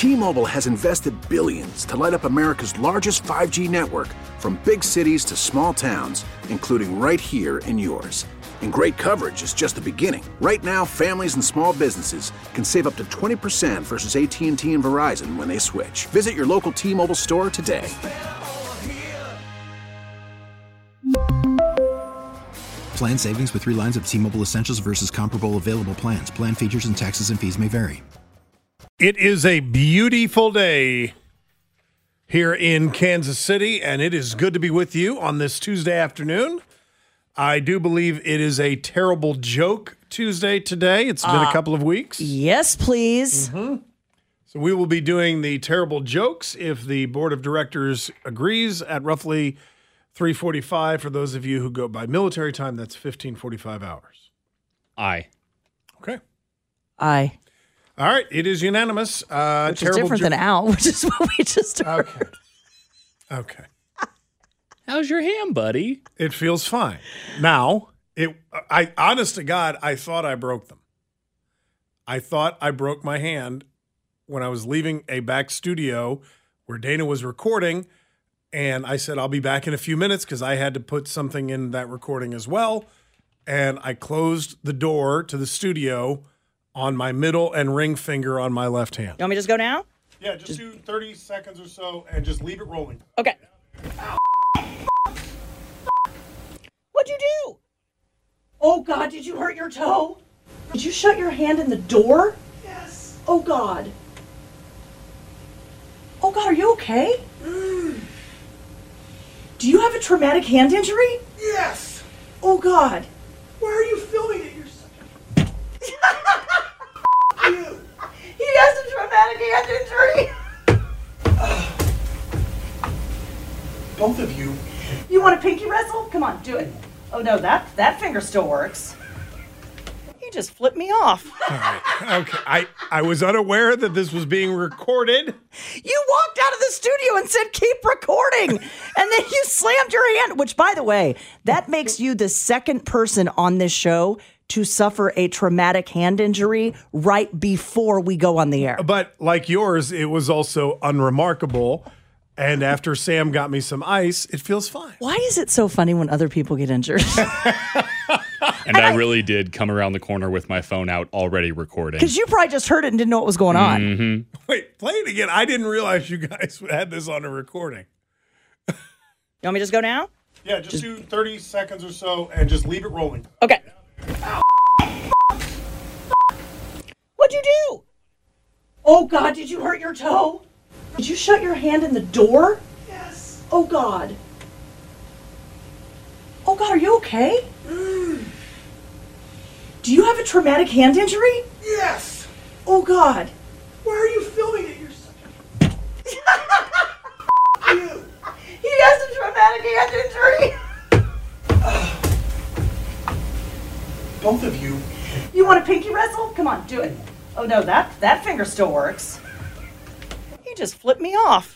T-Mobile has invested billions to light up America's largest 5G network, from big cities to small towns, including right here in yours. And great coverage is just the beginning. Right now, families and small businesses can save up to 20% versus AT&T and Verizon when they switch. Visit your local T-Mobile store today. Plan savings with 3 lines of T-Mobile Essentials versus comparable available plans. Plan features and taxes and fees may vary. It is a beautiful day here in Kansas City, and it is good to be with you on this Tuesday afternoon. I do believe it is a terrible joke Tuesday today. It's been a couple of weeks. Yes, please. Mm-hmm. So we will be doing the terrible jokes if the board of directors agrees at roughly 3:45. For those of you who go by military time, that's 15:45 hours. Aye. Okay. Aye. All right. It is unanimous. Which is different than out, which is what we just heard. Okay. How's your ham, buddy? It feels fine. Now, I honest to God, I thought I broke them. I thought I broke my hand when I was leaving a back studio where Dana was recording, and I said, I'll be back in a few minutes because I had to put something in that recording as well. And I closed the door to the studio on my middle and ring finger on my left hand. You want me to just go now? Yeah, just do 30 seconds or so and just leave it rolling. Okay. What'd you do? Oh, God, did you hurt your toe? Did you shut your hand in the door? Yes. Oh, God. Oh, God, are you okay? Do you have a traumatic hand injury? Yes. Oh, God. Why are you filming it? You're such you. He has a traumatic hand injury. Both of you. You want a pinky wrestle? Come on, do it. Oh, no, that finger still works. He just flipped me off. All right. Okay. I was unaware that this was being recorded. You walked out of the studio and said, keep recording. And then you slammed your hand, which, by the way, that makes you the second person on this show to suffer a traumatic hand injury right before we go on the air. But like yours, it was also unremarkable. And after Sam got me some ice, it feels fine. Why is it so funny when other people get injured? And I really did come around the corner with my phone out already recording. Because you probably just heard it and didn't know what was going on. Mm-hmm. Wait, play it again. I didn't realize you guys had this on a recording. You want me to just go now? Yeah, just do 30 seconds or so and just leave it rolling. Okay. What'd you do? Oh, God, did you hurt your toe? Did you shut your hand in the door? Yes. Oh, God. Oh, God, are you okay? Do you have a traumatic hand injury? Yes. Oh, God. Why are you filming it? You're such you. He has a traumatic hand injury. Both of you. You want a pinky wrestle? Come on, do it. Oh, no, that finger still works. He just flipped me off.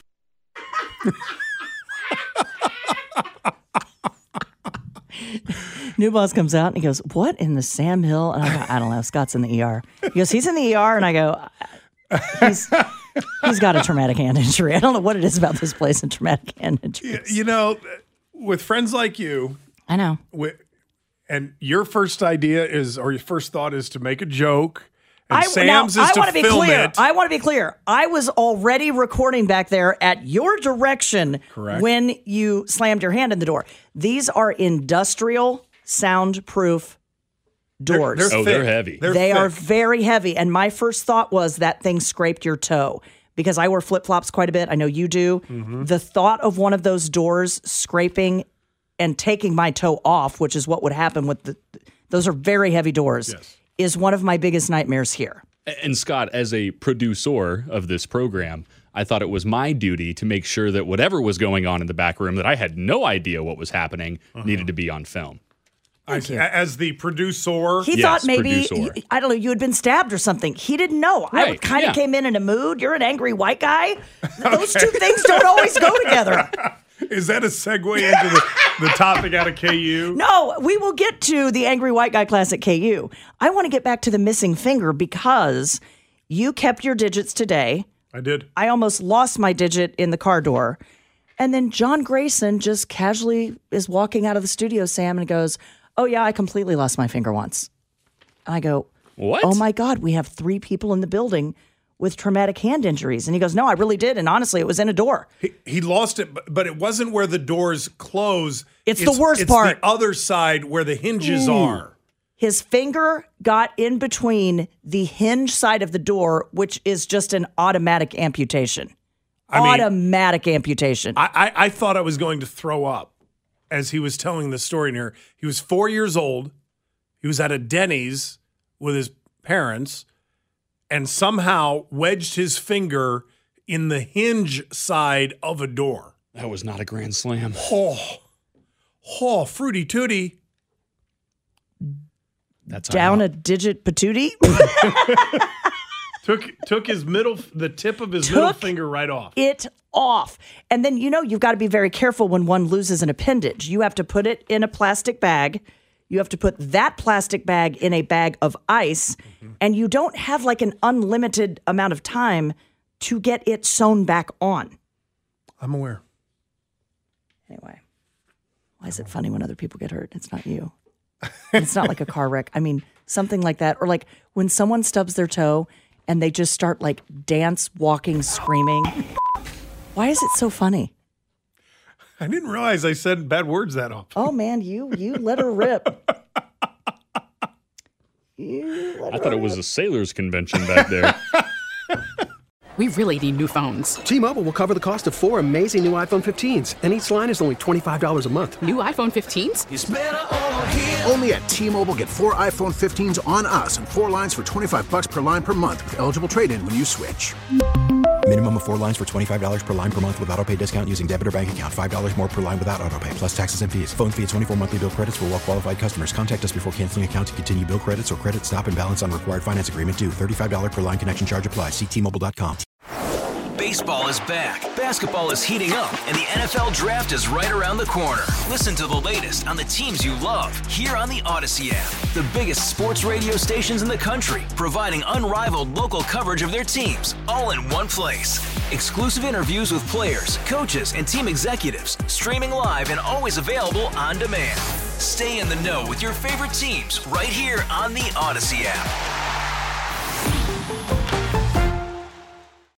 New boss comes out and he goes, what in the Sam Hill? And I go, I don't know. Scott's in the ER. He goes, he's in the ER. And I go, he's got a traumatic hand injury. I don't know what it is about this place and traumatic hand injuries. You know, with friends like you. I know. And your first idea is, or your first thought is to make a joke. And Sam's is to film it. I want to be clear. I was already recording back there at your direction. Correct. When you slammed your hand in the door. These are industrial soundproof doors. They're heavy. They are very heavy. And my first thought was that thing scraped your toe. Because I wear flip-flops quite a bit. I know you do. Mm-hmm. The thought of one of those doors scraping and taking my toe off, which is what would happen with those are very heavy doors. Yes. Is one of my biggest nightmares here. And Scott, as a producer of this program, I thought it was my duty to make sure that whatever was going on in the back room that I had no idea what was happening needed to be on film. As the producer. He thought maybe, I don't know, you had been stabbed or something. He didn't know. Right, I kind of came in a mood. You're an angry white guy. Those two things don't always go together. Is that a segue into the topic out of KU? No, we will get to the Angry White Guy class at KU. I want to get back to the missing finger because you kept your digits today I did. I almost lost my digit in the car door. And then John Grayson just casually is walking out of the studio, Sam, and goes, oh, yeah, I completely lost my finger once. I go, What? Oh, my God, we have 3 people in the building with traumatic hand injuries. And he goes, no, I really did. And honestly, it was in a door. He lost it, but it wasn't where the doors close. It's the worst part. It's the other side where the hinges are. His finger got in between the hinge side of the door, which is just an automatic amputation. Automatic amputation. I thought I was going to throw up as he was telling the story in here. He was 4 years old. He was at a Denny's with his parents and somehow wedged his finger in the hinge side of a door. That was not a grand slam. Oh, fruity tooty. That's Down a digit patootie. Took the tip of his middle finger right off. It off. And then, you've got to be very careful when one loses an appendage. You have to put it in a plastic bag. You have to put that plastic bag in a bag of ice. Mm-hmm. And you don't have like an unlimited amount of time to get it sewn back on. I'm aware. Anyway, why is it funny when other people get hurt? It's not you. It's not like a car wreck. I mean, something like that. Or like when someone stubs their toe and they just start like dance, walking, screaming. Why is it so funny? I didn't realize I said bad words that often. Oh, man, you let her rip. I thought it was a sailors convention back there. We really need new phones. T-Mobile will cover the cost of 4 amazing new iPhone 15s, and each line is only $25 a month. New iPhone 15s? It's better over here. Only at T-Mobile, get 4 iPhone 15s on us and 4 lines for $25 per line per month with eligible trade-in when you switch. Minimum of 4 lines for $25 per line per month with autopay discount using debit or bank account. $5 more per line without autopay, plus taxes and fees. Phone fee at 24 monthly bill credits for well-qualified customers. Contact us before canceling account to continue bill credits or credit stop and balance on required finance agreement due. $35 per line connection charge applies. See T-Mobile.com. Baseball is back, basketball is heating up, and the NFL Draft is right around the corner. Listen to the latest on the teams you love here on the Odyssey app. The biggest sports radio stations in the country, providing unrivaled local coverage of their teams, all in one place. Exclusive interviews with players, coaches, and team executives, streaming live and always available on demand. Stay in the know with your favorite teams right here on the Odyssey app.